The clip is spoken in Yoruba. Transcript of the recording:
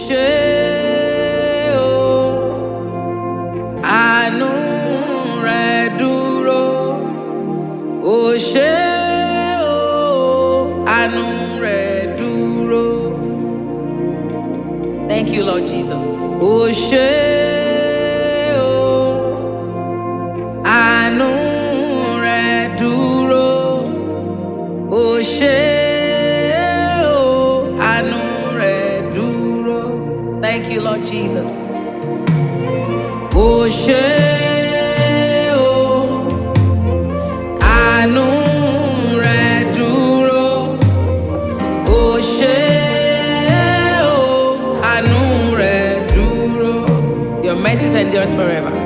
ṣé o, àánú rẹ̀ dúró. O ṣé o, àánú rẹ̀ dúró. Thank you, Lord Jesus. O ṣé o, àánú rẹ̀ dúró. O ṣé o, àánú rẹ̀ dúró. Thank you, Lord Jesus. O ṣé o, àánú rẹ̀ dúró. O ṣé o, àánú rẹ̀ dúró. Your mercy endures forever.